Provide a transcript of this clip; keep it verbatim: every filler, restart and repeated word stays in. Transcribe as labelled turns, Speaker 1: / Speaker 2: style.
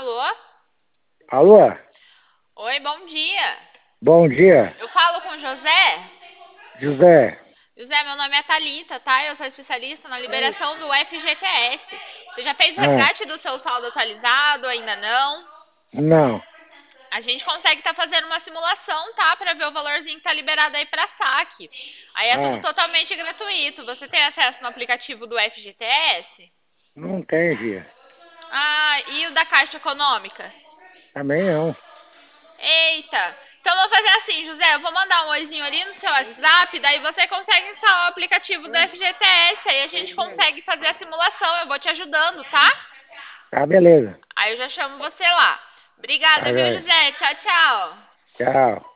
Speaker 1: Alô?
Speaker 2: Alô?
Speaker 1: Oi, bom dia.
Speaker 2: Bom dia,
Speaker 1: Eu falo com o José?
Speaker 2: José.
Speaker 1: José, meu nome é Thalita, tá? Eu sou especialista na liberação do F G T S. Você já fez o
Speaker 2: Ah,
Speaker 1: resgate do seu saldo atualizado? Ainda não?
Speaker 2: não.
Speaker 1: A gente consegue estar fazendo uma simulação, tá? Para ver o valorzinho que tá liberado aí para saque. Aí é tudo
Speaker 2: Ah,
Speaker 1: totalmente gratuito. Você tem acesso no aplicativo do F G T S?
Speaker 2: não tem, filha.
Speaker 1: Ah, e o da Caixa Econômica?
Speaker 2: Também não.
Speaker 1: Eita! Então vou fazer assim, José, eu vou mandar um oizinho ali no seu WhatsApp, daí você consegue instalar o aplicativo do F G T S, aí a gente consegue fazer a simulação, eu vou te ajudando, tá?
Speaker 2: Tá, beleza.
Speaker 1: Aí eu já chamo você lá.
Speaker 2: Tá,
Speaker 1: Obrigada, viu,
Speaker 2: velho.
Speaker 1: José? Tchau, tchau.
Speaker 2: Tchau.